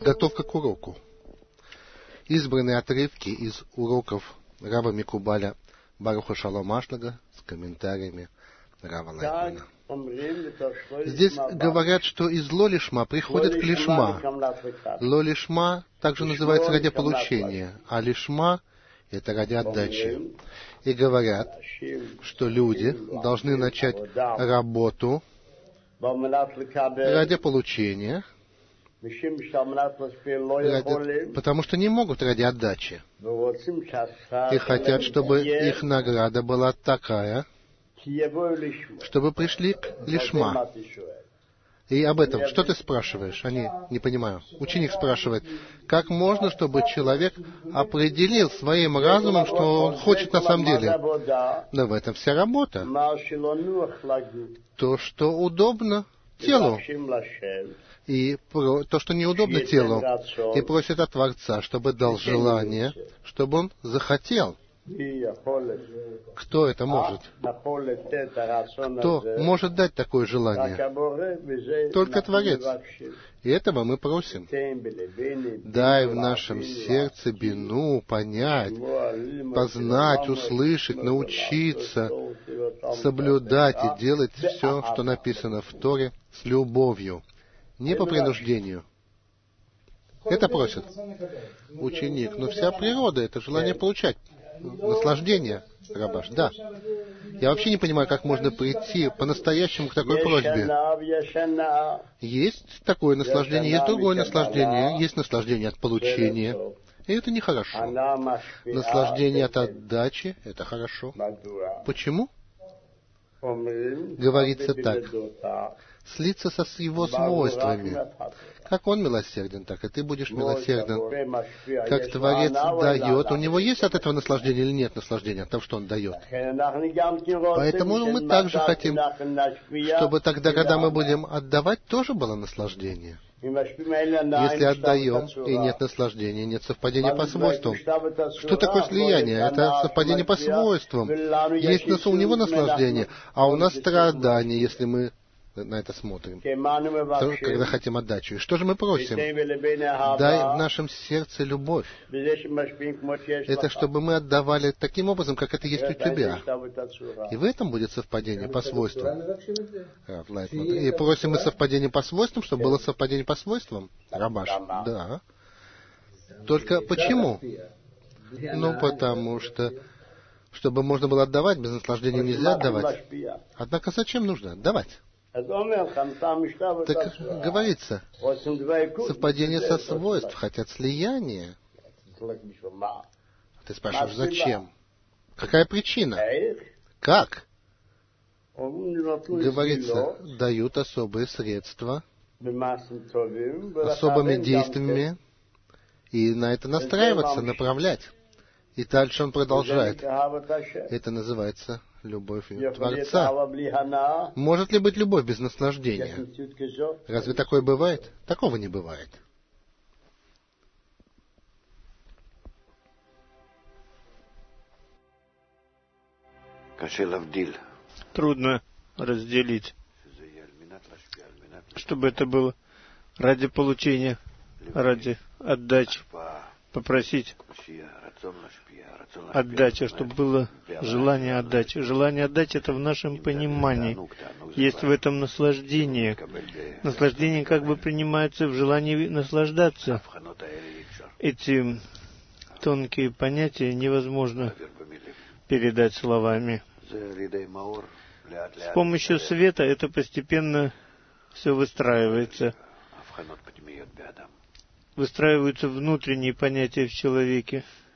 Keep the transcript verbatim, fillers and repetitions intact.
Подготовка к уроку. Избранные отрывки из уроков Рава Микубаля Баруха Шалом Ашлага с комментариями Рава Лайтмана. Здесь говорят, что из ло-лишма приходят к лишма. Ло-лишма также называется ради получения, а лишма — это ради отдачи. И говорят, что люди должны начать работу ради получения, ради, потому что не могут ради отдачи. И хотят, чтобы их награда была такая, чтобы пришли к лишма. И об этом что ты спрашиваешь? Они, не понимаю. Ученик спрашивает, как можно, чтобы человек определил своим разумом, что он хочет на самом деле? Да в этом вся работа. То, что удобно телу. И про, то, что неудобно телу. И просит от Творца, чтобы дал желание, чтобы он захотел. Кто это может? Кто может дать такое желание? Только Творец. И этого мы просим. Дай в нашем сердце бину понять, познать, услышать, научиться, соблюдать и делать все, что написано в Торе, с любовью, не по принуждению. Это просит ученик. Но вся природа — это желание получать. Наслаждение, Рабаш, да. Я вообще не понимаю, как можно прийти по-настоящему к такой просьбе. Есть такое наслаждение, есть другое наслаждение, есть наслаждение от получения. И это нехорошо. Наслаждение от отдачи — это хорошо. Почему? Говорится так. Слиться со его свойствами. Как он милосерден, так и ты будешь милосерден. Как Творец дает, у него есть от этого наслаждение или нет наслаждения от того, что он дает? Поэтому мы также хотим, чтобы тогда, когда мы будем отдавать, тоже было наслаждение. Если отдаем и нет наслаждения, нет совпадения по свойствам. Что такое слияние? Это совпадение по свойствам. Есть у него наслаждение, а у нас страдание, если мы на это смотрим, когда хотим отдачу. И что же мы просим? Дай в нашем сердце любовь. Это чтобы мы отдавали таким образом, как это есть у тебя. И в этом будет совпадение по свойствам. И просим мы совпадение по свойствам, чтобы было совпадение по свойствам. Рабаш. Да. Только почему? Ну, потому что, чтобы можно было отдавать, без наслаждения нельзя отдавать. Однако зачем нужно отдавать? Так говорится, совпадение со свойств, хотят слияние. Ты спрашиваешь, зачем? Какая причина? Как? Говорится, дают особые средства, особыми действиями, и на это настраиваться, направлять. И дальше он продолжает. Это называется любовь Творца. Может ли быть любовь без наслаждения? Разве такое бывает? Такого не бывает. Трудно разделить, чтобы это было ради получения, ради отдачи, попросить отдача, чтобы было желание отдачи. Желание отдачи — это в нашем понимании. Есть в этом наслаждение. Наслаждение как бы принимается в желании наслаждаться. Эти тонкие понятия невозможно передать словами. С помощью света это постепенно все выстраивается. Выстраиваются внутренние понятия в человеке.